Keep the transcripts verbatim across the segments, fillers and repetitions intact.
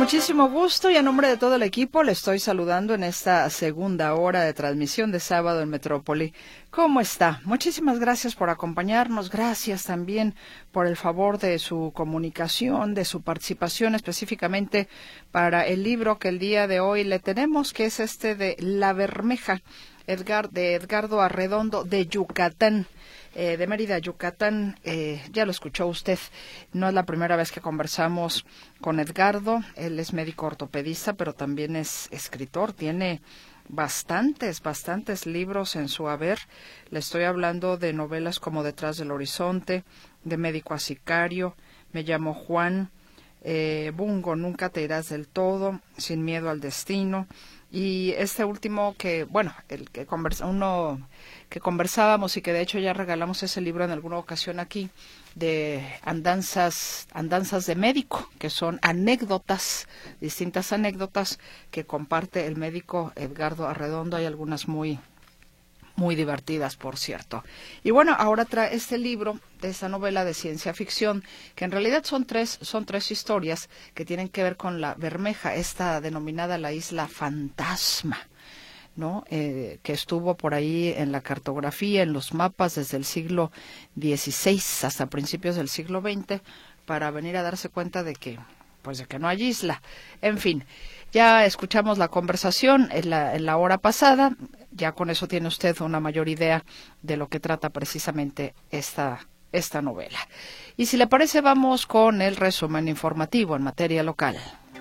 muchísimo gusto y a nombre de todo el equipo le estoy saludando en esta segunda hora de transmisión de sábado en Metrópoli. ¿Cómo está? Muchísimas gracias por acompañarnos, gracias también por el favor de su comunicación, de su participación específicamente para el libro que el día de hoy le tenemos, que es este de La Bermeja, Edgar, de Edgardo Arredondo de Yucatán. Eh, de Mérida, Yucatán. Eh, ya lo escuchó usted, no es la primera vez que conversamos con Edgardo. Él es médico ortopedista, pero también es escritor, tiene bastantes, bastantes libros en su haber. Le estoy hablando de novelas como Detrás del Horizonte, de Médico a Sicario, Me llamo Juan, eh, Bungo, Nunca te irás del todo, Sin miedo al destino, y este último que, bueno, el que conversa, uno que conversábamos y que de hecho ya regalamos ese libro en alguna ocasión aquí, de andanzas, andanzas de médico, que son anécdotas, distintas anécdotas que comparte el médico Edgardo Arredondo. Hay algunas muy, muy divertidas, por cierto. Y bueno, ahora trae este libro de esta novela de ciencia ficción, que en realidad son tres, son tres historias que tienen que ver con la Bermeja, esta denominada la isla fantasma, ¿no? Eh, que estuvo por ahí en la cartografía, en los mapas desde el siglo dieciséis hasta principios del siglo veinte, para venir a darse cuenta de que, pues de que no hay isla. En fin, ya escuchamos la conversación en la, en la hora pasada, ya con eso tiene usted una mayor idea de lo que trata precisamente esta, esta novela. Y si le parece, vamos con el resumen informativo en materia local.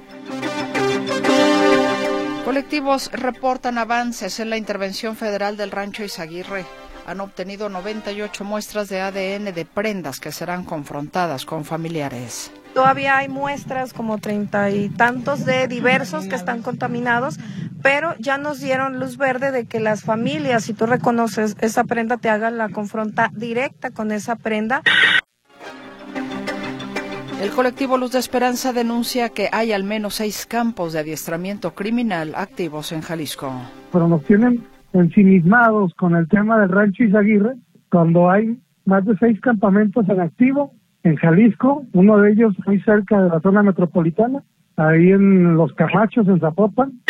Colectivos reportan avances en la intervención federal del Rancho Izaguirre. Han obtenido noventa y ocho muestras de A D N de prendas que serán confrontadas con familiares. Todavía hay muestras como treinta y tantos de diversos que están contaminados, pero ya nos dieron luz verde de que las familias, si tú reconoces esa prenda, te hagan la confronta directa con esa prenda. El colectivo Luz de Esperanza denuncia que hay al menos seis campos de adiestramiento criminal activos en Jalisco. Pero nos tienen ensimismados con el tema del Rancho Izaguirre, cuando hay más de seis campamentos en activo en Jalisco, uno de ellos muy cerca de la zona metropolitana, ahí en Los Camachos, en Zapopan.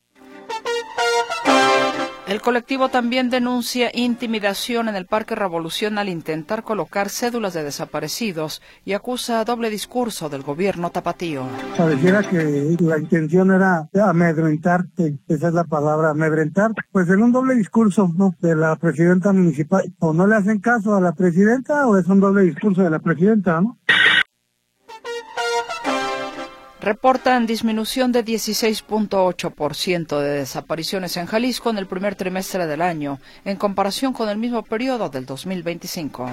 El colectivo también denuncia intimidación en el Parque Revolución al intentar colocar cédulas de desaparecidos y acusa doble discurso del gobierno tapatío. Pareciera que la intención era amedrentarte, esa es la palabra, amedrentar, pues en un doble discurso, ¿no?, de la presidenta municipal. O no le hacen caso a la presidenta o es un doble discurso de la presidenta, ¿no? Reportan disminución de dieciséis punto ocho por ciento de desapariciones en Jalisco en el primer trimestre del año, en comparación con el mismo periodo del dos mil veinticinco.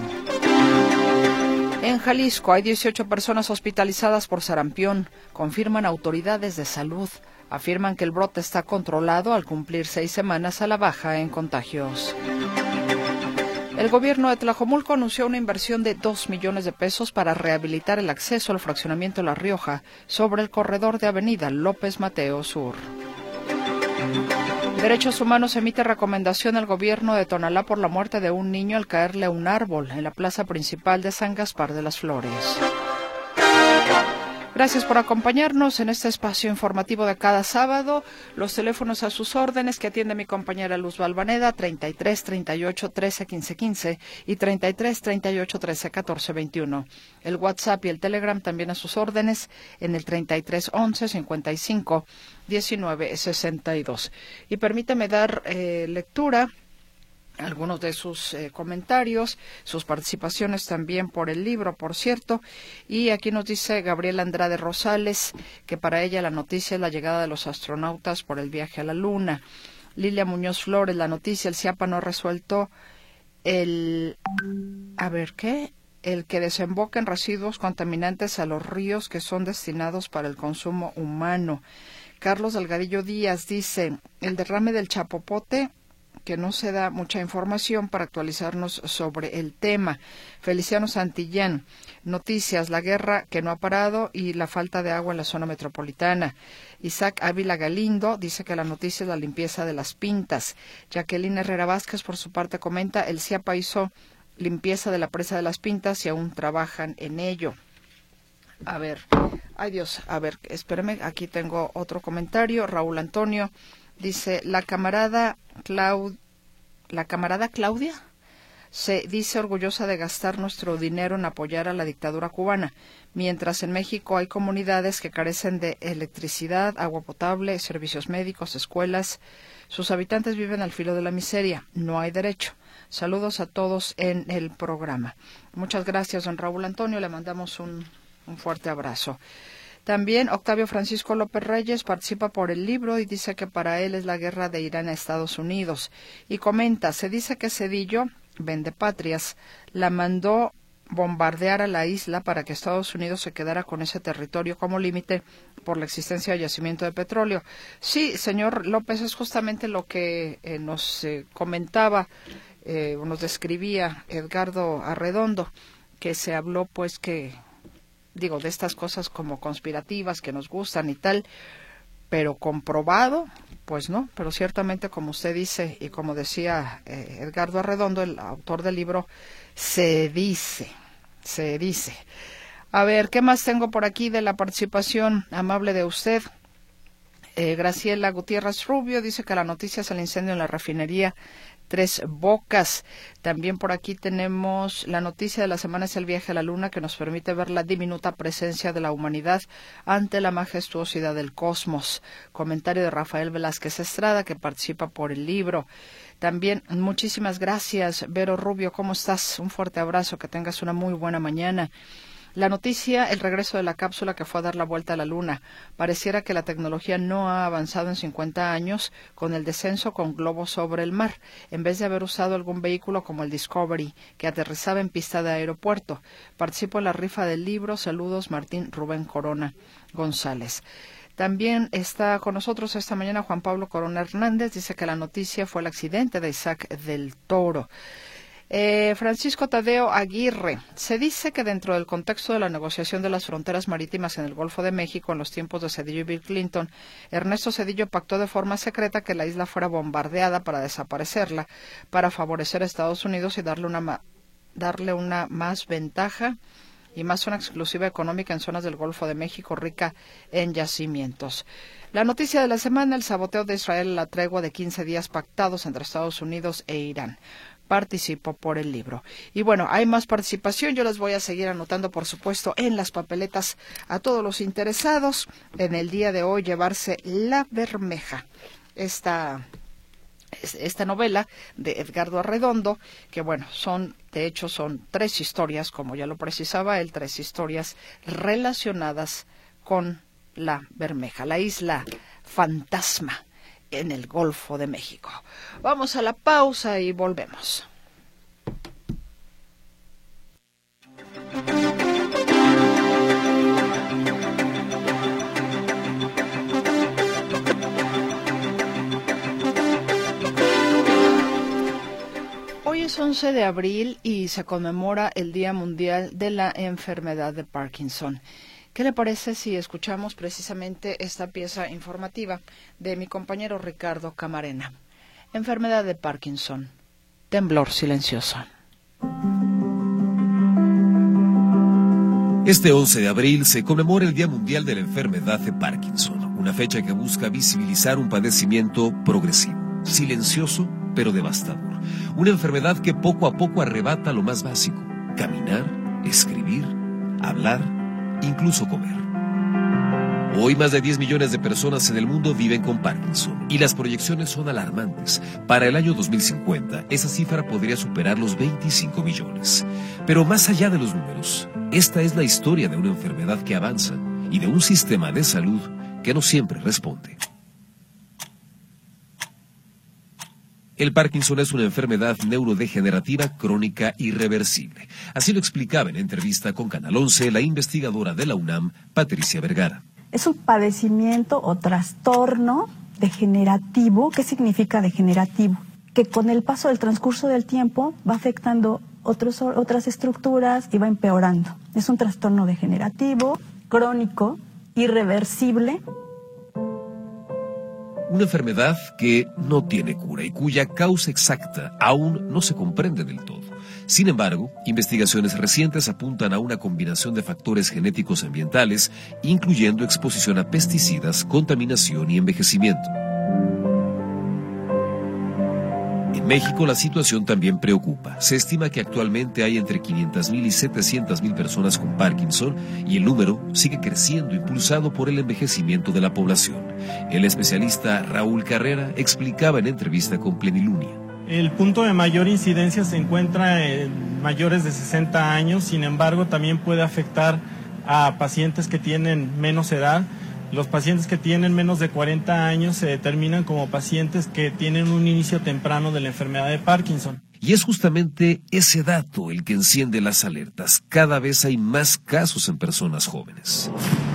En Jalisco hay dieciocho personas hospitalizadas por sarampión, confirman autoridades de salud. Afirman que el brote está controlado al cumplir seis semanas a la baja en contagios. El gobierno de Tlajomulco anunció una inversión de dos millones de pesos para rehabilitar el acceso al fraccionamiento La Rioja sobre el corredor de Avenida López Mateo Sur. Derechos Humanos emite recomendación al gobierno de Tonalá por la muerte de un niño al caerle a un árbol en la plaza principal de San Gaspar de las Flores. Gracias por acompañarnos en este espacio informativo de cada sábado. Los teléfonos a sus órdenes que atiende mi compañera Luz Balvaneda, treinta y tres, treinta y ocho, trece, quince, quince y treinta y tres, treinta y ocho, trece, catorce, veintiuno. El WhatsApp y el Telegram también a sus órdenes en el treinta y tres, once, cincuenta y cinco, diecinueve, sesenta y dos. Y permítame dar eh, lectura algunos de sus eh, comentarios, sus participaciones también por el libro, por cierto. Y aquí nos dice Gabriela Andrade Rosales que para ella la noticia es la llegada de los astronautas por el viaje a la Luna. Lilia Muñoz Flores, la noticia, el CIAPA no ha resuelto el... A ver, ¿qué? El que desemboquen residuos contaminantes a los ríos que son destinados para el consumo humano. Carlos Delgadillo Díaz dice, el derrame del Chapopote, que no se da mucha información para actualizarnos sobre el tema. Feliciano Santillán, noticias, la guerra que no ha parado y la falta de agua en la zona metropolitana. Isaac Ávila Galindo dice que la noticia es la limpieza de las pintas. Jacqueline Herrera Vázquez, por su parte, comenta, el CIAPA hizo limpieza de la presa de las Pintas y aún trabajan en ello. A ver, Ay Dios, a ver, espérame, aquí tengo otro comentario. Raúl Antonio dice, la camarada Clau... la camarada Claudia se dice orgullosa de gastar nuestro dinero en apoyar a la dictadura cubana, mientras en México hay comunidades que carecen de electricidad, agua potable, servicios médicos, escuelas. Sus habitantes viven al filo de la miseria. No hay derecho. Saludos a todos en el programa. Muchas gracias, don Raúl Antonio. Le mandamos un, un fuerte abrazo. También Octavio Francisco López Reyes participa por el libro y dice que para él es la guerra de Irán a Estados Unidos. Y comenta, se dice que Zedillo, vendepatrias, la mandó bombardear a la isla para que Estados Unidos se quedara con ese territorio como límite por la existencia de yacimiento de petróleo. Sí, señor López, es justamente lo que eh, nos eh, comentaba, eh, nos describía Edgardo Arredondo, que se habló pues que, digo, de estas cosas como conspirativas que nos gustan y tal, pero comprobado, pues no, pero ciertamente como usted dice y como decía eh, Edgardo Arredondo, el autor del libro, se dice, se dice. A ver, ¿qué más tengo por aquí de la participación amable de usted? Eh, Graciela Gutiérrez Rubio dice que la noticia es el incendio en la refinería Tres Bocas. También por aquí tenemos la noticia de la semana, es el viaje a la luna, que nos permite ver la diminuta presencia de la humanidad ante la majestuosidad del cosmos. Comentario de Rafael Velázquez Estrada, que participa por el libro. También muchísimas gracias, Vero Rubio, ¿cómo estás? Un fuerte abrazo, que tengas una muy buena mañana. La noticia, el regreso de la cápsula que fue a dar la vuelta a la Luna. Pareciera que la tecnología no ha avanzado en cincuenta años con el descenso con globos sobre el mar, en vez de haber usado algún vehículo como el Discovery, que aterrizaba en pista de aeropuerto. Participo en la rifa del libro. Saludos, Martín Rubén Corona González. También está con nosotros esta mañana Juan Pablo Corona Hernández. Dice que la noticia fue el accidente de Isaac del Toro. Eh, Francisco Tadeo Aguirre, se dice que dentro del contexto de la negociación de las fronteras marítimas en el Golfo de México en los tiempos de Zedillo y Bill Clinton, Ernesto Zedillo pactó de forma secreta que la isla fuera bombardeada para desaparecerla, para favorecer a Estados Unidos y darle una, ma- darle una más ventaja y más zona exclusiva económica en zonas del Golfo de México rica en yacimientos. La noticia de la semana, el saboteo de Israel a la tregua de quince días pactados entre Estados Unidos e Irán. Participo por el libro. Y bueno, hay más participación. Yo les voy a seguir anotando, por supuesto, en las papeletas a todos los interesados en el día de hoy llevarse La Bermeja, esta, esta novela de Edgardo Arredondo, que bueno, son, de hecho, son tres historias, como ya lo precisaba él, tres historias relacionadas con La Bermeja, la isla fantasma en el Golfo de México. Vamos a la pausa y volvemos. Hoy es once de abril y se conmemora el Día Mundial de la Enfermedad de Parkinson. ¿Qué le parece si escuchamos precisamente esta pieza informativa de mi compañero Ricardo Camarena? Enfermedad de Parkinson, temblor silencioso. Este once de abril se conmemora el Día Mundial de la Enfermedad de Parkinson, una fecha que busca visibilizar un padecimiento progresivo, silencioso pero devastador. Una enfermedad que poco a poco arrebata lo más básico: caminar, escribir, hablar, incluso comer. Hoy más de diez millones de personas en el mundo viven con Parkinson y las proyecciones son alarmantes. Para el año dos mil cincuenta, esa cifra podría superar los veinticinco millones. Pero más allá de los números, esta es la historia de una enfermedad que avanza y de un sistema de salud que no siempre responde. El Parkinson es una enfermedad neurodegenerativa crónica irreversible. Así lo explicaba en entrevista con Canal once la investigadora de la UNAM, Patricia Vergara. Es un padecimiento o trastorno degenerativo. ¿Qué significa degenerativo? Que con el paso del transcurso del tiempo va afectando otros, otras estructuras y va empeorando. Es un trastorno degenerativo, crónico, irreversible. Una enfermedad que no tiene cura y cuya causa exacta aún no se comprende del todo. Sin embargo, investigaciones recientes apuntan a una combinación de factores genéticos ambientales, incluyendo exposición a pesticidas, contaminación y envejecimiento. En México la situación también preocupa. Se estima que actualmente hay entre quinientas mil y setecientas mil personas con Parkinson y el número sigue creciendo impulsado por el envejecimiento de la población. El especialista Raúl Carrera explicaba en entrevista con Plenilunio. El punto de mayor incidencia se encuentra en mayores de sesenta años, sin embargo también puede afectar a pacientes que tienen menos edad. Los pacientes que tienen menos de cuarenta años se determinan como pacientes que tienen un inicio temprano de la enfermedad de Parkinson. Y es justamente ese dato el que enciende las alertas. Cada vez hay más casos en personas jóvenes.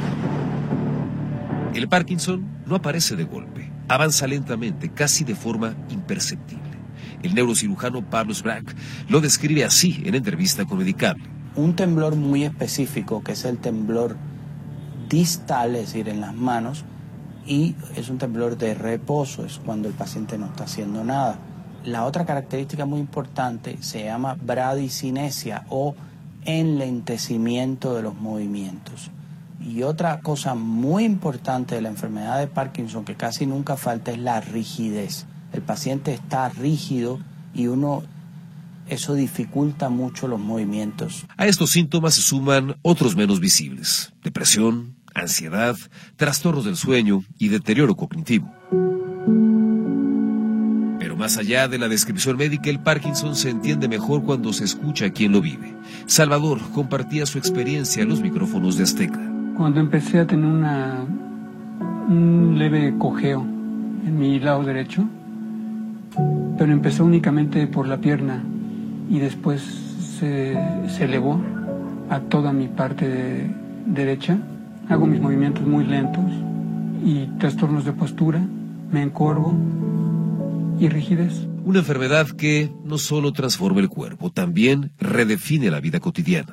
El Parkinson no aparece de golpe, avanza lentamente, casi de forma imperceptible. El neurocirujano Pablo Sprague lo describe así en entrevista con Medicable. Un temblor muy específico, que es el temblor distal, es decir, en las manos, y es un temblor de reposo, es cuando el paciente no está haciendo nada. La otra característica muy importante se llama bradicinesia o enlentecimiento de los movimientos. Y otra cosa muy importante de la enfermedad de Parkinson que casi nunca falta es la rigidez. El paciente está rígido y uno, eso dificulta mucho los movimientos. A estos síntomas se suman otros menos visibles: depresión, ansiedad, trastornos del sueño y deterioro cognitivo. Pero más allá de la descripción médica, el Parkinson se entiende mejor cuando se escucha a quien lo vive. Salvador compartía su experiencia en los micrófonos de Azteca. Cuando empecé a tener una, un leve cojeo en mi lado derecho, pero empezó únicamente por la pierna y después se, se elevó a toda mi parte de, derecha. Hago mis movimientos muy lentos y trastornos de postura, me encorvo y rigidez. Una enfermedad que no solo transforma el cuerpo, también redefine la vida cotidiana.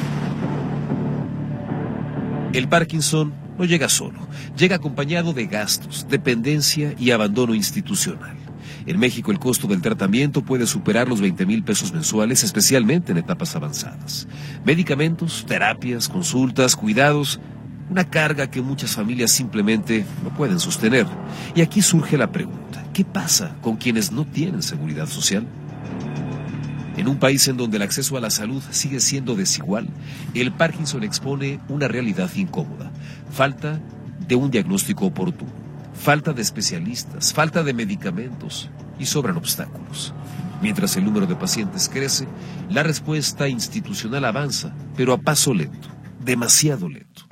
El Parkinson no llega solo, llega acompañado de gastos, dependencia y abandono institucional. En México el costo del tratamiento puede superar los veinte mil pesos mensuales, especialmente en etapas avanzadas. Medicamentos, terapias, consultas, cuidados, una carga que muchas familias simplemente no pueden sostener. Y aquí surge la pregunta: ¿qué pasa con quienes no tienen seguridad social? En un país en donde el acceso a la salud sigue siendo desigual, el Parkinson expone una realidad incómoda: falta de un diagnóstico oportuno, falta de especialistas, falta de medicamentos y sobran obstáculos. Mientras el número de pacientes crece, la respuesta institucional avanza, pero a paso lento, demasiado lento.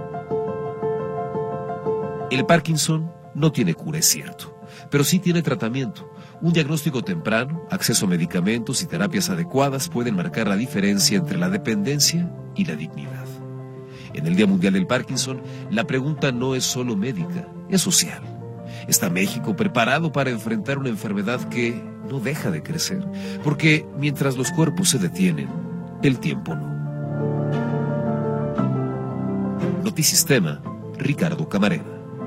El Parkinson no tiene cura, es cierto, pero sí tiene tratamiento. Un diagnóstico temprano, acceso a medicamentos y terapias adecuadas pueden marcar la diferencia entre la dependencia y la dignidad. En el Día Mundial del Parkinson, la pregunta no es solo médica, es social. ¿Está México preparado para enfrentar una enfermedad que no deja de crecer? Porque mientras los cuerpos se detienen, el tiempo no. Notisistema, Ricardo Camarena.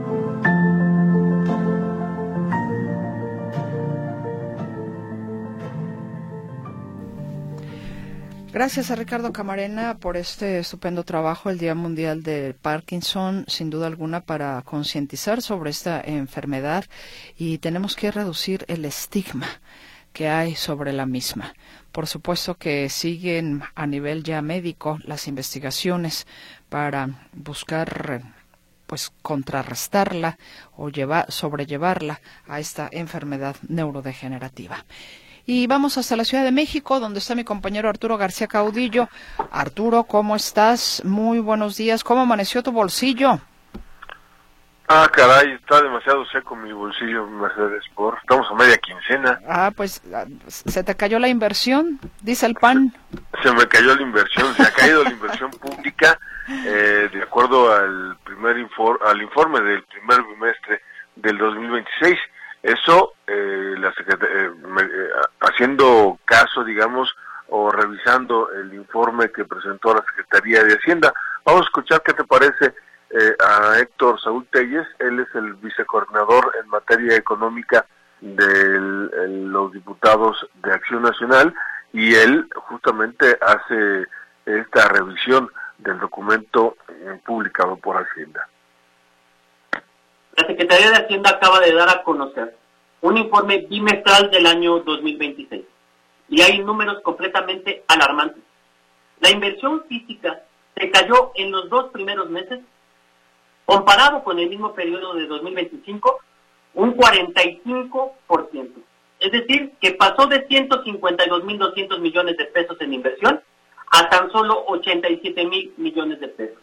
Gracias a Ricardo Camarena por este estupendo trabajo, el Día Mundial del Parkinson, sin duda alguna para concientizar sobre esta enfermedad, y tenemos que reducir el estigma que hay sobre la misma. Por supuesto que siguen a nivel ya médico las investigaciones para buscar pues contrarrestarla o llevar, sobrellevarla a esta enfermedad neurodegenerativa. Y vamos hasta la Ciudad de México, donde está mi compañero Arturo García Caudillo. Arturo, ¿cómo estás? Muy buenos días. ¿Cómo amaneció tu bolsillo? Ah, caray, está demasiado seco mi bolsillo, Mercedes, por estamos a media quincena. Ah, pues, ¿se te cayó la inversión? Dice el P A N. Se me cayó la inversión, se ha caído la inversión pública, eh, de acuerdo al primer infor al informe del primer bimestre del dos mil veintiséis. Eso, eh, la eh, me, eh, haciendo caso, digamos, o revisando el informe que presentó la Secretaría de Hacienda. Vamos a escuchar qué te parece eh, a Héctor Saúl Telles. Él es el vicecoordinador en materia económica de los diputados de Acción Nacional, y él justamente hace esta revisión del documento publicado por Hacienda. La Secretaría de Hacienda acaba de dar a conocer un informe bimestral del año dos mil veintiséis y hay números completamente alarmantes. La inversión física se cayó en los dos primeros meses, comparado con el mismo periodo de dos mil veinticinco, un cuarenta y cinco por ciento. Es decir, que pasó de ciento cincuenta y dos mil doscientos millones de pesos en inversión a tan solo ochenta y siete mil millones de pesos.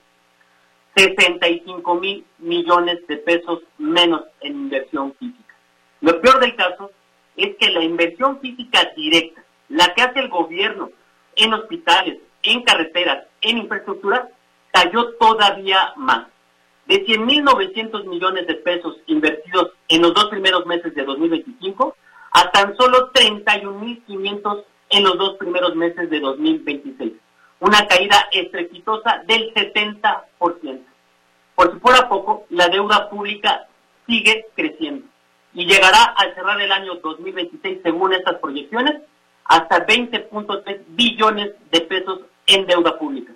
sesenta y cinco mil millones de pesos menos en inversión física. Lo peor del caso es que la inversión física directa, la que hace el gobierno en hospitales, en carreteras, en infraestructura, cayó todavía más. De cien mil novecientos millones de pesos invertidos en los dos primeros meses de dos mil veinticinco, a tan solo treinta y un mil quinientos en los dos primeros meses de dos mil veintiséis. Una caída estrepitosa del setenta por ciento. Por si fuera poco, la deuda pública sigue creciendo y llegará al cerrar el año dos mil veintiséis, según estas proyecciones, hasta veinte punto tres billones de pesos en deuda pública,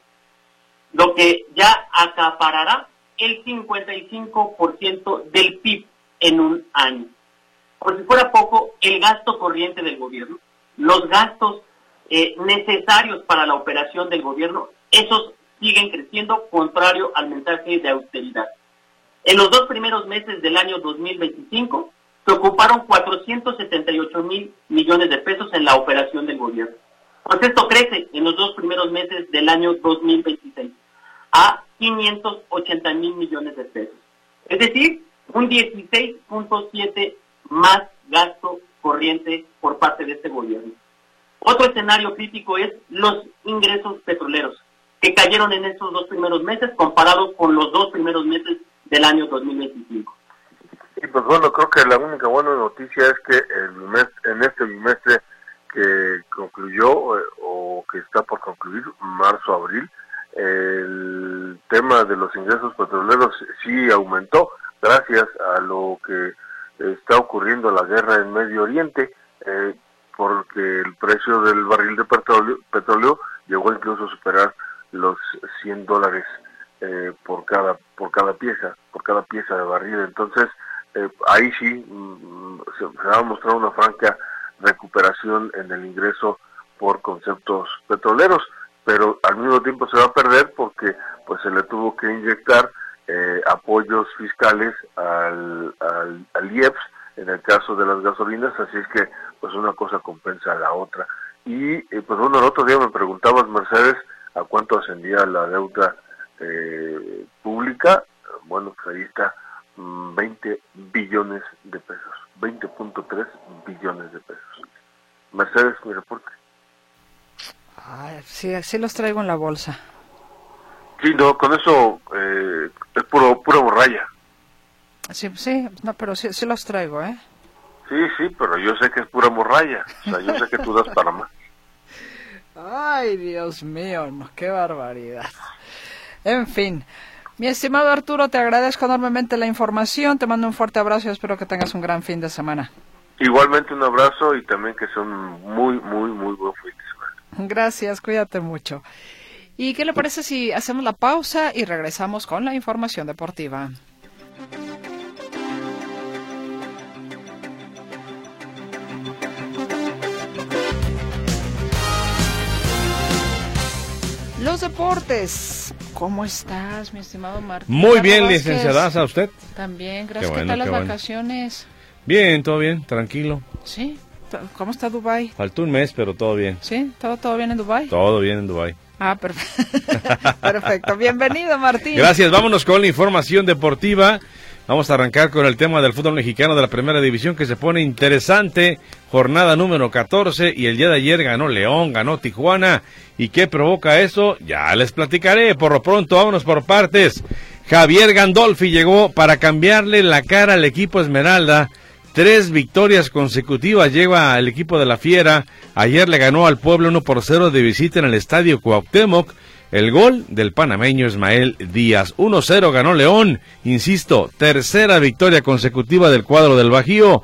lo que ya acaparará el cincuenta y cinco por ciento del P I B en un año. Por si fuera poco, el gasto corriente del gobierno, los gastos eh, necesarios para la operación del gobierno, esos siguen creciendo, contrario al mensaje de austeridad. En los dos primeros meses del año dos mil veinticinco, se ocuparon cuatrocientos setenta y ocho mil millones de pesos en la operación del gobierno. Pues esto crece en los dos primeros meses del año dos mil veintiséis a quinientos ochenta mil millones de pesos. Es decir, un dieciséis punto siete más gasto corriente por parte de este gobierno. Otro escenario crítico es los ingresos petroleros, que cayeron en estos dos primeros meses comparados con los dos primeros meses del año dos mil veinticinco. Y pues bueno, creo que la única buena noticia es que el mes, en este bimestre que concluyó eh, o que está por concluir, marzo-abril, el tema de los ingresos petroleros sí aumentó gracias a lo que está ocurriendo la guerra en Medio Oriente, eh, porque el precio del barril de petróleo, petróleo llegó incluso a superar los cien dólares eh, por cada por cada pieza, por cada pieza de barril. Entonces, eh, ahí sí mm, se, se va a mostrar una franca recuperación en el ingreso por conceptos petroleros, pero al mismo tiempo se va a perder porque pues se le tuvo que inyectar eh, apoyos fiscales al, al, al I E P S en el caso de las gasolinas, así es que pues una cosa compensa a la otra. Y eh, pues bueno, el otro día me preguntabas, Mercedes, a cuánto ascendía la deuda eh, pública. Bueno, pues ahí está, mmm, veinte billones de pesos, veinte punto tres billones de pesos. Mercedes, mi reporte. Ay, sí, sí los traigo en la bolsa. Sí, no, con eso eh, es puro pura borralla. Sí, sí, no, pero sí, sí los traigo, ¿eh? Sí, sí, pero yo sé que es pura morralla. O sea, yo sé que tú das para más. Ay, Dios mío, no, qué barbaridad. En fin, mi estimado Arturo, te agradezco enormemente la información, te mando un fuerte abrazo y espero que tengas un gran fin de semana. Igualmente un abrazo y también que sea un muy, muy, muy buen fin de semana. Gracias, cuídate mucho. ¿Y qué le parece si hacemos la pausa y regresamos con la información deportiva? Los deportes. ¿Cómo estás, mi estimado Martín? Muy bien, licenciada, ¿a usted? También, gracias. Qué bueno, ¿Qué tal las bueno. vacaciones? Bien, todo bien, tranquilo. ¿Sí? ¿Cómo está Dubái? Faltó un mes, pero todo bien. ¿Sí? ¿Todo, todo bien en Dubái? Todo bien en Dubái. Ah, perfecto. Perfecto. Bienvenido, Martín. Gracias, vámonos con la información deportiva. Vamos a arrancar con el tema del fútbol mexicano de la primera división que se pone interesante. Jornada número catorce y el día de ayer ganó León, ganó Tijuana. ¿Y qué provoca eso? Ya les platicaré. Por lo pronto, vámonos por partes. Javier Gandolfi llegó para cambiarle la cara al equipo Esmeralda. Tres victorias consecutivas lleva al equipo de la Fiera. Ayer le ganó al Puebla uno por cero de visita en el Estadio Cuauhtémoc. El gol del panameño Ismael Díaz. uno cero ganó León. Insisto, tercera victoria consecutiva del cuadro del Bajío.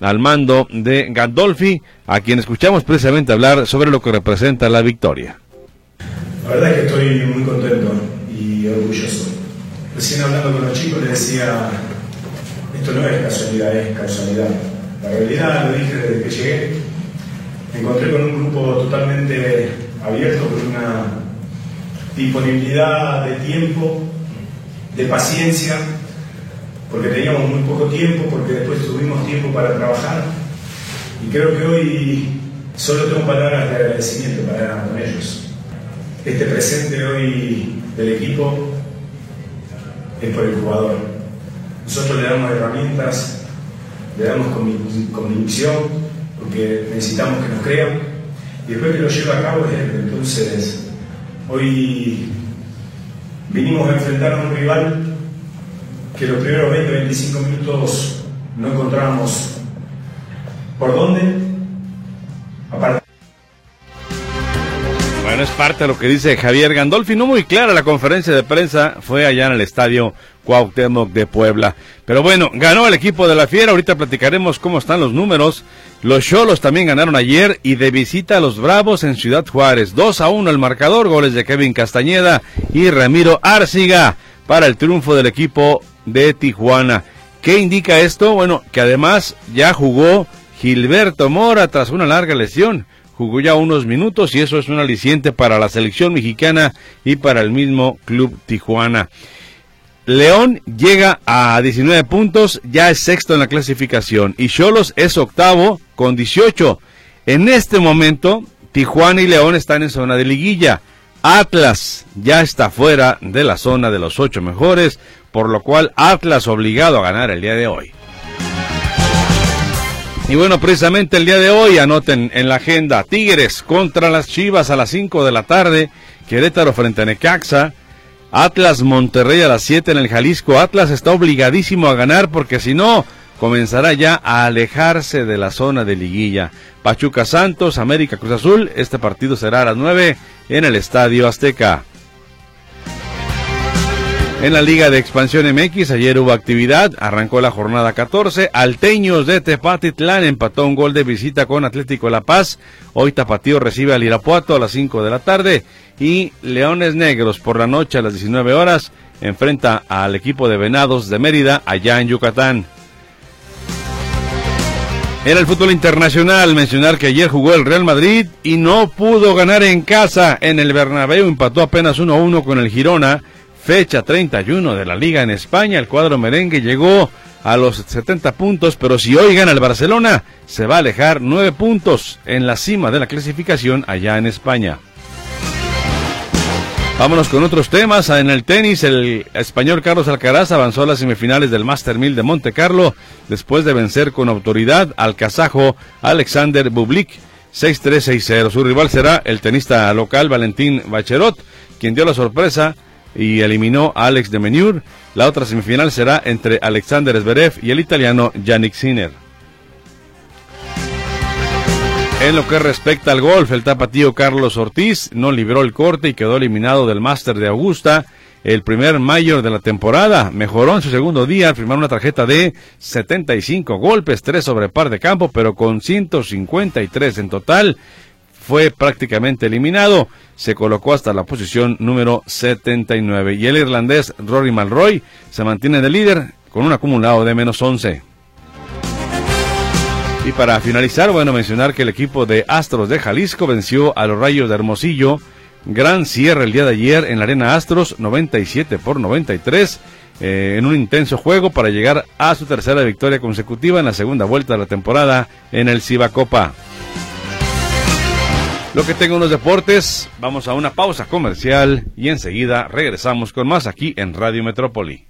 al mando de Gandolfi, a quien escuchamos precisamente hablar sobre lo que representa la victoria. La verdad es que estoy muy contento y orgulloso. Recién hablando con los chicos les decía, esto no es casualidad, es causalidad. La realidad, lo dije desde que llegué, me encontré con un grupo totalmente abierto, con una disponibilidad de tiempo, de paciencia, porque teníamos muy poco tiempo, porque después tuvimos tiempo para trabajar, y creo que hoy solo tengo palabras de agradecimiento para con ellos. Este presente hoy del equipo es por el jugador. Nosotros le damos herramientas, le damos convicción, porque necesitamos que nos crean, y después que lo lleve a cabo es él. Entonces, hoy vinimos a enfrentar a un rival que los primeros veinte a veinticinco minutos no encontrábamos por dónde, aparte. Bueno, es parte de lo que dice Javier Gandolfi. No muy clara la conferencia de prensa, fue allá en el estadio Cuauhtémoc de Puebla. Pero bueno, ganó el equipo de la Fiera. Ahorita platicaremos cómo están los números. Los Xolos también ganaron ayer y de visita a los Bravos en Ciudad Juárez. dos a uno el marcador, goles de Kevin Castañeda y Ramiro Arciga para el triunfo del equipo de Tijuana. ¿Qué indica esto? Bueno, que además ya jugó Gilberto Mora tras una larga lesión. Jugó ya unos minutos y eso es un aliciente para la selección mexicana y para el mismo Club Tijuana. León llega a diecinueve puntos, ya es sexto en la clasificación, y Xolos es octavo con dieciocho. En este momento, Tijuana y León están en zona de liguilla. Atlas ya está fuera de la zona de los ocho mejores, por lo cual Atlas obligado a ganar el día de hoy. Y bueno, precisamente el día de hoy, anoten en la agenda, Tigres contra las Chivas a las cinco de la tarde, Querétaro frente a Necaxa, Atlas Monterrey a las siete en el Jalisco. Atlas está obligadísimo a ganar porque si no, comenzará ya a alejarse de la zona de liguilla. Pachuca Santos, América Cruz Azul, este partido será a las nueve en el Estadio Azteca. En la Liga de Expansión M X, ayer hubo actividad, arrancó la jornada catorce, Alteños de Tepatitlán empató un gol de visita con Atlético La Paz, hoy Tapatío recibe al Irapuato a las cinco de la tarde, y Leones Negros por la noche a las diecinueve horas enfrenta al equipo de Venados de Mérida allá en Yucatán. En el fútbol internacional, mencionar que ayer jugó el Real Madrid y no pudo ganar en casa, en el Bernabéu empató apenas uno a uno con el Girona. Fecha treinta y uno de la Liga en España, el cuadro merengue llegó a los setenta puntos, pero si hoy gana el Barcelona, se va a alejar nueve puntos en la cima de la clasificación allá en España. Vámonos con otros temas. En el tenis, el español Carlos Alcaraz avanzó a las semifinales del Master mil de Monte Carlo, después de vencer con autoridad al kazajo Alexander Bublik, seis tres seis cero. Su rival será el tenista local Valentín Bacherot, quien dio la sorpresa y eliminó a Alex de Menur. La otra semifinal será entre Alexander Zverev y el italiano Yannick Sinner. En lo que respecta al golf, el tapatío Carlos Ortiz no libró el corte y quedó eliminado del Master de Augusta, el primer mayor de la temporada. Mejoró en su segundo día al firmar una tarjeta de setenta y cinco golpes, tres sobre par de campo, pero con ciento cincuenta y tres en total. Fue prácticamente eliminado, se colocó hasta la posición número setenta y nueve. Y el irlandés Rory McIlroy se mantiene de líder con un acumulado de menos once. Y para finalizar, bueno, mencionar que el equipo de Astros de Jalisco venció a los Rayos de Hermosillo. Gran cierre el día de ayer en la Arena Astros, noventa y siete por noventa y tres, eh, en un intenso juego para llegar a su tercera victoria consecutiva en la segunda vuelta de la temporada en el Cibacopa. Lo que tengo en los deportes, vamos a una pausa comercial y enseguida regresamos con más aquí en Radio Metrópoli.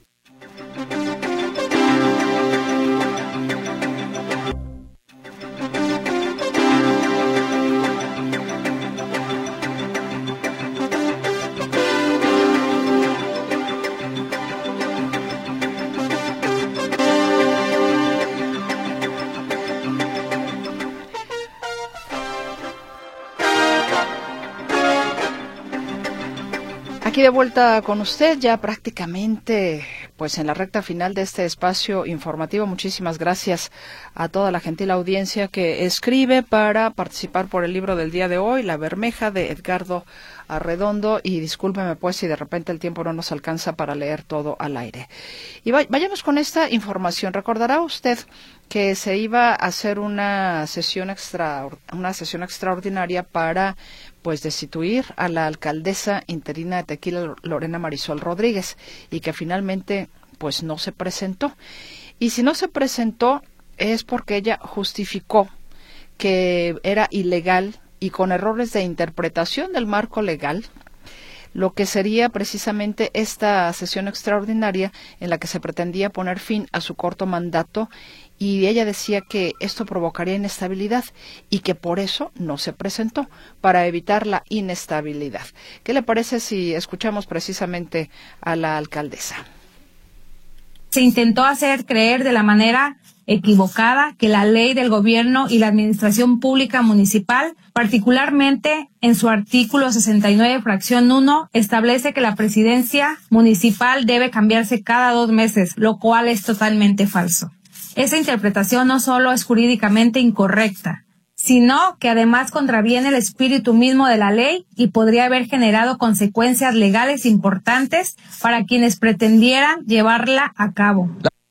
Aquí de vuelta con usted, ya prácticamente pues en la recta final de este espacio informativo. Muchísimas gracias a toda la gentil audiencia que escribe para participar por el libro del día de hoy, La Bermeja, de Edgardo Arredondo, y discúlpeme pues si de repente el tiempo no nos alcanza para leer todo al aire. Y vayamos con esta información. Recordará usted que se iba a hacer una sesión extra, una sesión extraordinaria para pues destituir a la alcaldesa interina de Tequila, Lorena Marisol Rodríguez, y que finalmente pues no se presentó. Y si no se presentó es porque ella justificó que era ilegal y con errores de interpretación del marco legal lo que sería precisamente esta sesión extraordinaria en la que se pretendía poner fin a su corto mandato, y ella decía que esto provocaría inestabilidad y que por eso no se presentó, para evitar la inestabilidad. ¿Qué le parece si escuchamos precisamente a la alcaldesa? Se intentó hacer creer de la manera equivocada que la ley del gobierno y la administración pública municipal, particularmente en su artículo sesenta y nueve, fracción uno, establece que la presidencia municipal debe cambiarse cada dos meses, lo cual es totalmente falso. Esa interpretación no solo es jurídicamente incorrecta, sino que además contraviene el espíritu mismo de la ley y podría haber generado consecuencias legales importantes para quienes pretendieran llevarla a cabo.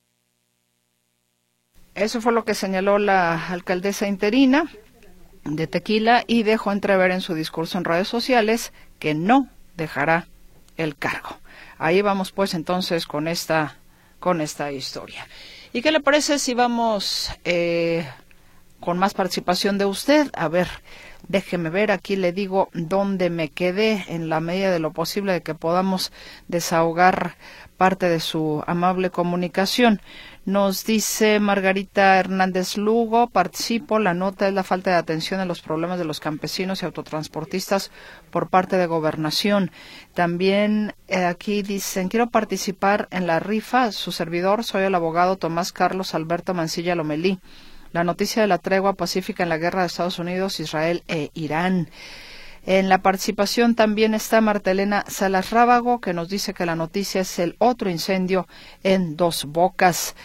Eso fue lo que señaló la alcaldesa interina de Tequila, y dejó entrever en su discurso en redes sociales que no dejará el cargo. Ahí vamos pues entonces con esta, con esta historia. ¿Y qué le parece si vamos eh, con más participación de usted? A ver, déjeme ver, aquí le digo dónde me quedé, en la medida de lo posible de que podamos desahogar parte de su amable comunicación. Nos dice Margarita Hernández Lugo: participo, la nota es la falta de atención en los problemas de los campesinos y autotransportistas por parte de Gobernación. También eh, aquí dicen: quiero participar en la rifa, su servidor, soy el abogado Tomás Carlos Alberto Mancilla Lomelí. La noticia de la tregua pacífica en la guerra de Estados Unidos, Israel e Irán. En la participación también está Martelena Salas Rábago, que nos dice que la noticia es el otro incendio en Dos Bocas.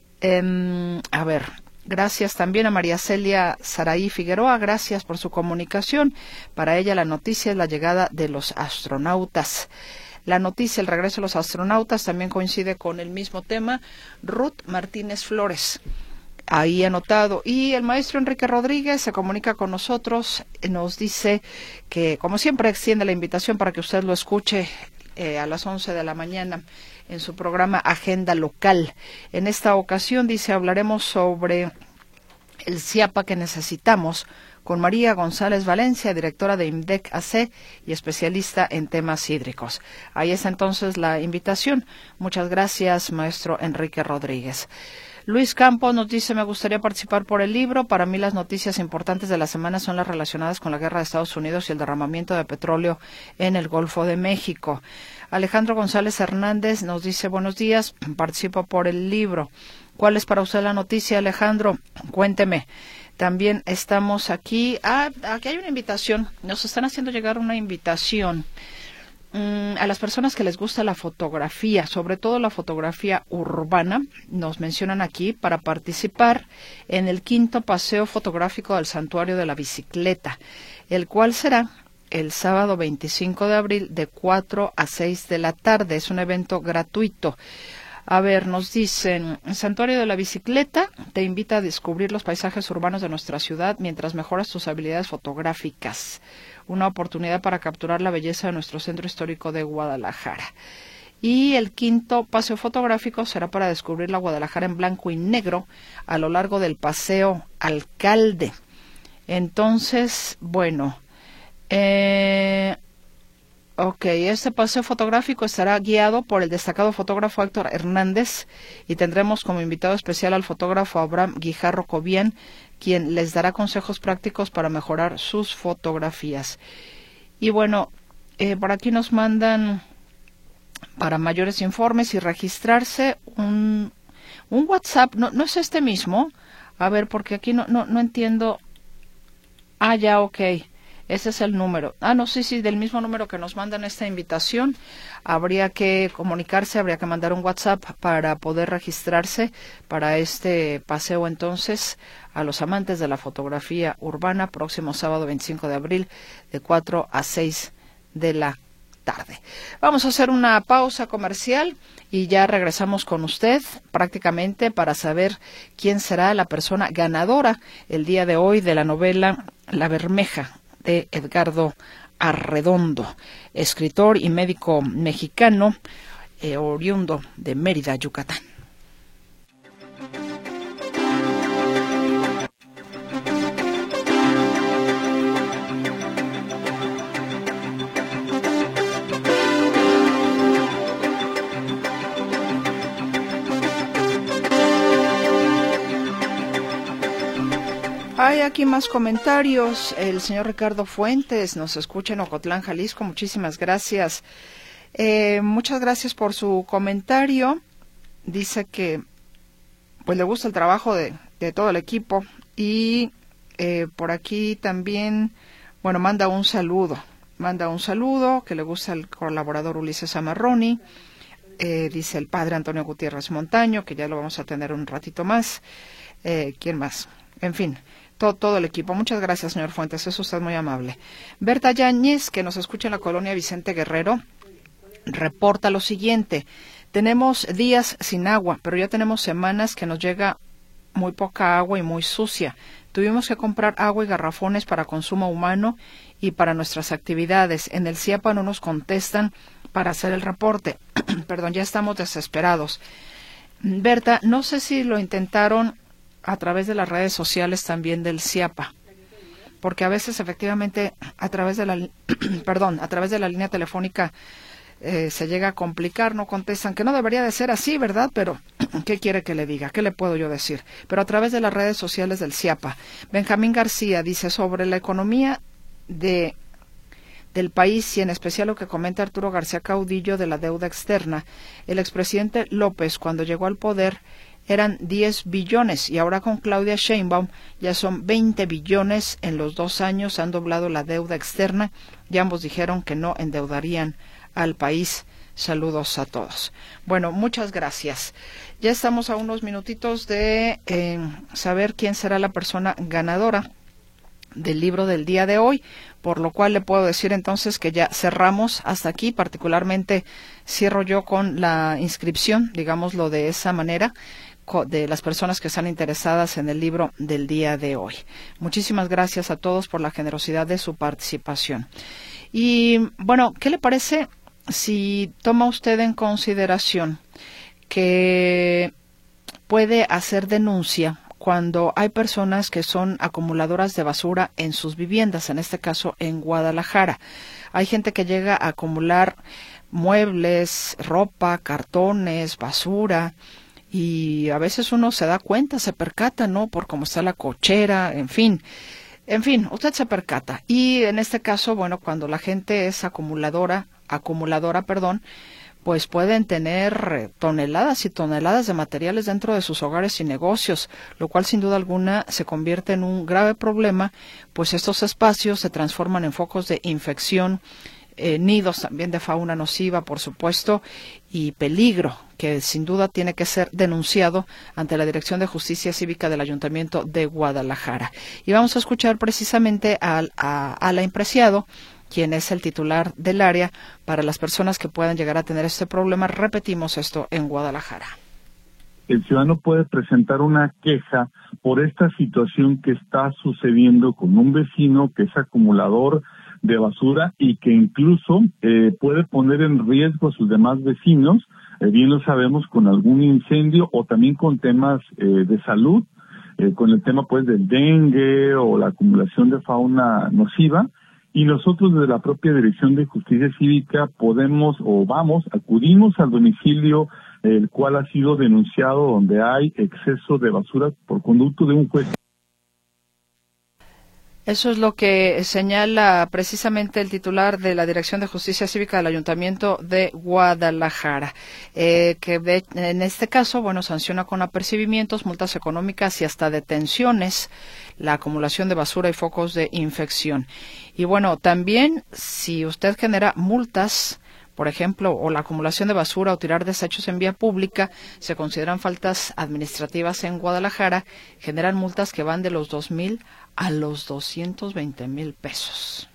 Eh, a ver, gracias también a María Celia Saraí Figueroa, gracias por su comunicación. Para ella la noticia es la llegada de los astronautas. La noticia, el regreso de los astronautas, también coincide con el mismo tema. Ruth Martínez Flores, ahí anotado. Y el maestro Enrique Rodríguez se comunica con nosotros, nos dice que, como siempre, extiende la invitación para que usted lo escuche eh, a las once de la mañana en su programa Agenda Local. En esta ocasión, dice, hablaremos sobre el CIAPA que necesitamos, con María González Valencia, directora de IMDEC A C y especialista en temas hídricos. Ahí está entonces la invitación. Muchas gracias, maestro Enrique Rodríguez. Luis Campos nos dice: me gustaría participar por el libro. Para mí las noticias importantes de la semana son las relacionadas con la guerra de Estados Unidos y el derramamiento de petróleo en el Golfo de México. Alejandro González Hernández nos dice: buenos días, participo por el libro. ¿Cuál es para usted la noticia, Alejandro? Cuénteme. También estamos aquí. Ah, aquí hay una invitación. Nos están haciendo llegar una invitación a las personas que les gusta la fotografía, sobre todo la fotografía urbana. Nos mencionan aquí para participar en el quinto paseo fotográfico del Santuario de la Bicicleta, el cual será el sábado veinticinco de abril de cuatro a seis de la tarde. Es un evento gratuito. A ver, nos dicen: el Santuario de la Bicicleta te invita a descubrir los paisajes urbanos de nuestra ciudad mientras mejoras tus habilidades fotográficas. Una oportunidad para capturar la belleza de nuestro centro histórico de Guadalajara. Y el quinto paseo fotográfico será para descubrir la Guadalajara en blanco y negro a lo largo del Paseo Alcalde. Entonces, bueno, eh, ok, este paseo fotográfico estará guiado por el destacado fotógrafo Héctor Hernández y tendremos como invitado especial al fotógrafo Abraham Guijarro Cobian, quien les dará consejos prácticos para mejorar sus fotografías. Y bueno, eh, por aquí nos mandan para mayores informes y registrarse un, un WhatsApp. No, no es este mismo. A ver, porque aquí no, no, no entiendo. Ah, ya, ok. Ese es el número. Ah, no, sí, sí, del mismo número que nos mandan esta invitación. Habría que comunicarse, habría que mandar un WhatsApp para poder registrarse para este paseo entonces a los amantes de la fotografía urbana, próximo sábado veinticinco de abril de cuatro a seis de la tarde. Vamos a hacer una pausa comercial y ya regresamos con usted prácticamente para saber quién será la persona ganadora el día de hoy de la novela La Bermeja de Edgardo Arredondo, escritor y médico mexicano eh, oriundo de Mérida, Yucatán. Hay aquí más comentarios. El señor Ricardo Fuentes nos escucha en Ocotlán, Jalisco. Muchísimas gracias. Eh, muchas gracias por su comentario. Dice que pues le gusta el trabajo de, de todo el equipo y eh, por aquí también, bueno, manda un saludo. Manda un saludo que le gusta el colaborador Ulises Amarroni. Eh, dice el padre Antonio Gutiérrez Montaño, que ya lo vamos a tener un ratito más. Eh, ¿Quién más? En fin. Todo, todo el equipo. Muchas gracias, señor Fuentes, es usted muy amable. Berta Yáñez, que nos escucha en la colonia Vicente Guerrero, reporta lo siguiente. Tenemos días sin agua, pero ya tenemos semanas que nos llega muy poca agua y muy sucia. Tuvimos que comprar agua y garrafones para consumo humano y para nuestras actividades. En el CIAPA no nos contestan para hacer el reporte. Perdón, ya estamos desesperados. Berta, no sé si lo intentaron a través de las redes sociales también del CIAPA, porque a veces efectivamente a través de la perdón, a través de la línea telefónica eh, se llega a complicar, no contestan, que no debería de ser así, ¿verdad? Pero ¿qué quiere que le diga? ¿Qué le puedo yo decir? Pero a través de las redes sociales del CIAPA. Benjamín García dice sobre la economía de del país y en especial lo que comenta Arturo García Caudillo de la deuda externa. El expresidente López, cuando llegó al poder, eran diez billones y ahora con Claudia Sheinbaum ya son veinte billones. En los dos años han doblado la deuda externa y ambos dijeron que no endeudarían al país. Saludos a todos. Bueno, muchas gracias. Ya estamos a unos minutitos de eh, saber quién será la persona ganadora del libro del día de hoy, por lo cual le puedo decir entonces que ya cerramos hasta aquí. Particularmente cierro yo con la inscripción, digámoslo de esa manera, de las personas que están interesadas en el libro del día de hoy. Muchísimas gracias a todos por la generosidad de su participación. Y bueno, ¿qué le parece si toma usted en consideración que puede hacer denuncia cuando hay personas que son acumuladoras de basura en sus viviendas, en este caso en Guadalajara? Hay gente que llega a acumular muebles, ropa, cartones, basura, y a veces uno se da cuenta, se percata, ¿no? Por cómo está la cochera, en fin. En fin, usted se percata. Y en este caso, bueno, cuando la gente es acumuladora, acumuladora, perdón, pues pueden tener toneladas y toneladas de materiales dentro de sus hogares y negocios, lo cual sin duda alguna se convierte en un grave problema, pues estos espacios se transforman en focos de infección, eh, nidos también de fauna nociva, por supuesto, y peligro, que sin duda tiene que ser denunciado ante la Dirección de Justicia Cívica del Ayuntamiento de Guadalajara. Y vamos a escuchar precisamente al a, a la impreciado, quien es el titular del área para las personas que puedan llegar a tener este problema. Repetimos esto en Guadalajara. El ciudadano puede presentar una queja por esta situación que está sucediendo con un vecino que es acumulador de basura y que incluso eh, puede poner en riesgo a sus demás vecinos, eh, bien lo sabemos, con algún incendio o también con temas eh, de salud, eh, con el tema pues del dengue o la acumulación de fauna nociva. Y nosotros desde la propia Dirección de Justicia Cívica podemos o vamos, acudimos al domicilio el cual ha sido denunciado donde hay exceso de basura por conducto de un juez. Eso es lo que señala precisamente el titular de la Dirección de Justicia Cívica del Ayuntamiento de Guadalajara, eh, que de, en este caso, bueno, sanciona con apercibimientos, multas económicas y hasta detenciones la acumulación de basura y focos de infección. Y bueno, también si usted genera multas, por ejemplo, o la acumulación de basura o tirar desechos en vía pública, se consideran faltas administrativas en Guadalajara, generan multas que van de los dos mil a los doscientos veinte mil pesos.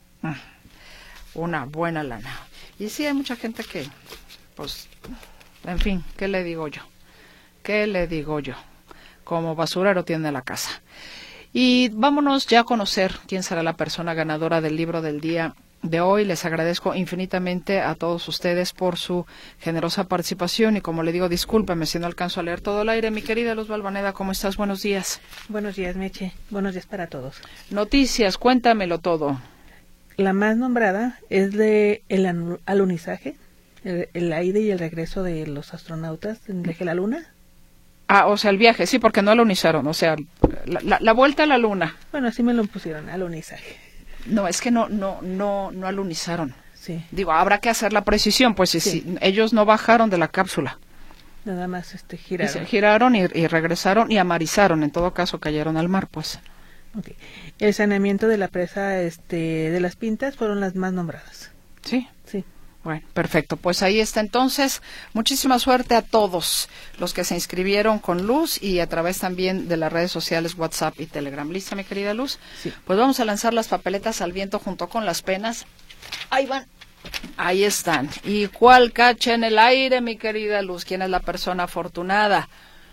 Una buena lana. Y sí, hay mucha gente que, pues, en fin, ¿qué le digo yo? ¿Qué le digo yo? Como basurero tiene la casa. Y vámonos ya a conocer quién será la persona ganadora del libro del día de hoy. Les agradezco infinitamente a todos ustedes por su generosa participación y, como le digo, discúlpeme si no alcanzo a leer todo el aire. Mi querida Luz Balvaneda, ¿cómo estás? Buenos días. Buenos días, Meche. Buenos días para todos. Noticias, cuéntamelo todo. La más nombrada es de el alunizaje, el, el aire y el regreso de los astronautas en el eje de la Luna. Ah, o sea, el viaje, sí, porque no alunizaron, o sea, la, la, la vuelta a la Luna. Bueno, así me lo pusieron, alunizaje. No, es que no, no, no, no alunizaron. Sí. Digo, habrá que hacer la precisión, pues sí. si ellos no bajaron de la cápsula. Nada más este giraron. Y se giraron y, y regresaron y amarizaron, en todo caso cayeron al mar, pues. Okay. El saneamiento de la presa este, de las Pintas fueron las más nombradas. Sí. Sí. Bueno, perfecto. Pues ahí está entonces. Muchísima suerte a todos los que se inscribieron con Luz y a través también de las redes sociales WhatsApp y Telegram. ¿Lista, mi querida Luz? Sí. Pues vamos a lanzar las papeletas al viento junto con las penas. Ahí van. Ahí están. ¿Y cuál cacha en el aire, mi querida Luz? ¿Quién es la persona afortunada?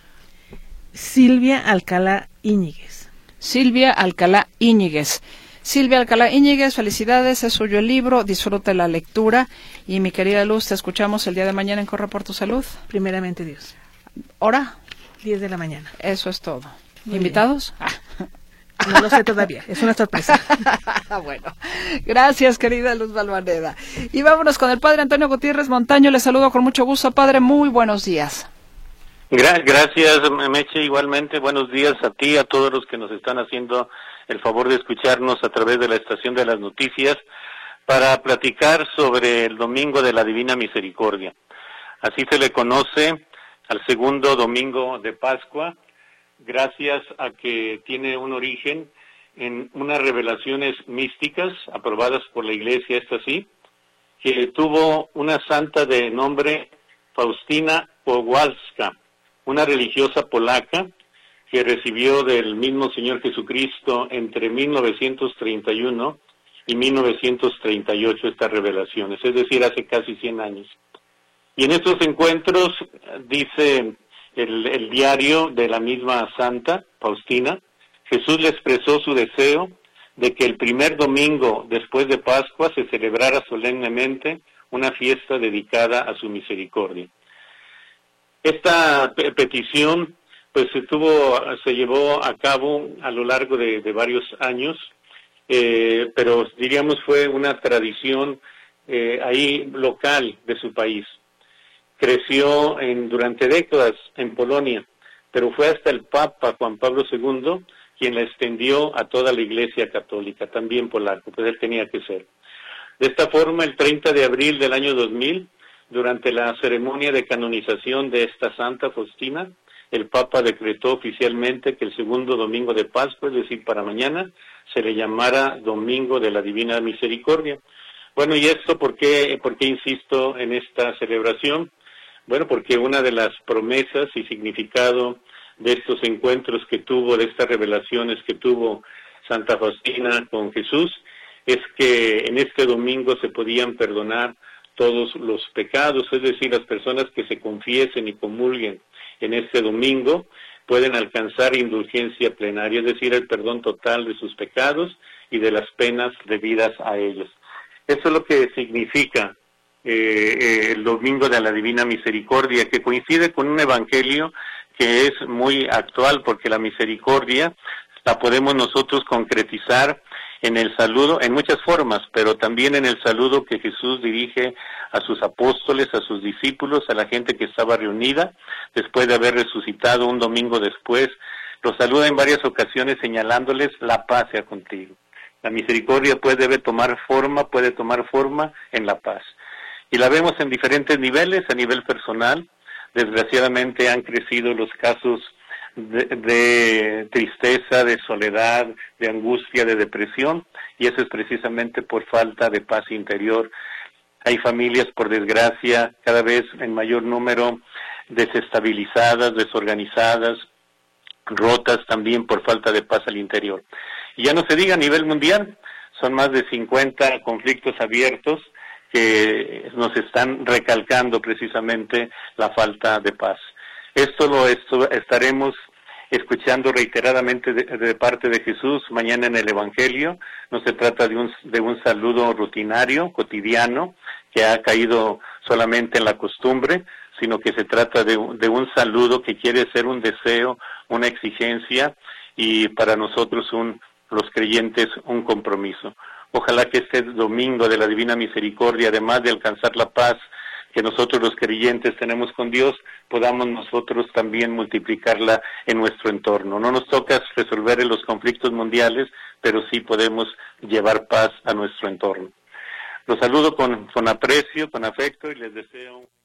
Silvia Alcalá Íñiguez. Silvia Alcalá Íñiguez. Silvia Alcalá Íñiguez, felicidades, es suyo el libro, disfrute la lectura. Y mi querida Luz, te escuchamos el día de mañana en Corre por tu Salud. Primeramente Dios. ¿Hora? diez de la mañana. Eso es todo. Muy ¿Invitados? No lo sé todavía, es una sorpresa. Bueno, gracias, querida Luz Balvaneda. Y vámonos con el padre Antonio Gutiérrez Montaño, le saludo con mucho gusto, padre, muy buenos días. Gra- gracias, Meche, igualmente, buenos días a ti, a todos los que nos están haciendo el favor de escucharnos a través de la estación de las noticias para platicar sobre el Domingo de la Divina Misericordia. Así se le conoce al segundo domingo de Pascua, gracias a que tiene un origen en unas revelaciones místicas aprobadas por la Iglesia, esta sí, que tuvo una santa de nombre Faustina Kowalska, una religiosa polaca que recibió del mismo Señor Jesucristo entre mil novecientos treinta y uno y mil novecientos treinta y ocho estas revelaciones, es decir, hace casi cien años. Y en estos encuentros, dice el, el diario de la misma santa, Faustina, Jesús le expresó su deseo de que el primer domingo después de Pascua se celebrara solemnemente una fiesta dedicada a su misericordia. Esta petición pues se tuvo, se llevó a cabo a lo largo de, de varios años, eh, pero diríamos fue una tradición eh, ahí local de su país. Creció en, durante décadas en Polonia, pero fue hasta el Papa Juan Pablo segundo quien la extendió a toda la Iglesia Católica, también polaco, pues él tenía que ser. De esta forma, el treinta de abril del año dos mil, durante la ceremonia de canonización de esta santa Faustina, el Papa decretó oficialmente que el segundo domingo de Pascua, es decir, para mañana, se le llamara Domingo de la Divina Misericordia. Bueno, ¿y esto por qué, por qué insisto en esta celebración? Bueno, porque una de las promesas y significado de estos encuentros que tuvo, de estas revelaciones que tuvo Santa Faustina con Jesús, es que en este domingo se podían perdonar todos los pecados, es decir, las personas que se confiesen y comulguen en este domingo pueden alcanzar indulgencia plenaria, es decir, el perdón total de sus pecados y de las penas debidas a ellos. Eso es lo que significa eh, eh, el Domingo de la Divina Misericordia, que coincide con un evangelio que es muy actual, porque la misericordia la podemos nosotros concretizar en el saludo, en muchas formas, pero también en el saludo que Jesús dirige a sus apóstoles, a sus discípulos, a la gente que estaba reunida, después de haber resucitado un domingo después, Los saluda en varias ocasiones señalándoles: la paz sea contigo. La misericordia puede debe tomar forma, puede tomar forma en la paz. Y la vemos en diferentes niveles, a nivel personal. Desgraciadamente han crecido los casos de, de tristeza, de soledad, de angustia, de depresión, y eso es precisamente por falta de paz interior. Hay familias, por desgracia, cada vez en mayor número, desestabilizadas, desorganizadas, rotas también por falta de paz al interior. Y ya no se diga a nivel mundial, son más de cincuenta conflictos abiertos que nos están recalcando precisamente la falta de paz. Esto lo esto, estaremos escuchando reiteradamente de, de parte de Jesús mañana en el Evangelio. No se trata de un, de un saludo rutinario, cotidiano, que ha caído solamente en la costumbre, sino que se trata de, de un saludo que quiere ser un deseo, una exigencia, y para nosotros, un, los creyentes, un compromiso. Ojalá que este domingo de la Divina Misericordia, además de alcanzar la paz que nosotros los creyentes tenemos con Dios, podamos nosotros también multiplicarla en nuestro entorno. No nos toca resolver los conflictos mundiales, pero sí podemos llevar paz a nuestro entorno. Los saludo con, con aprecio, con afecto, y les deseo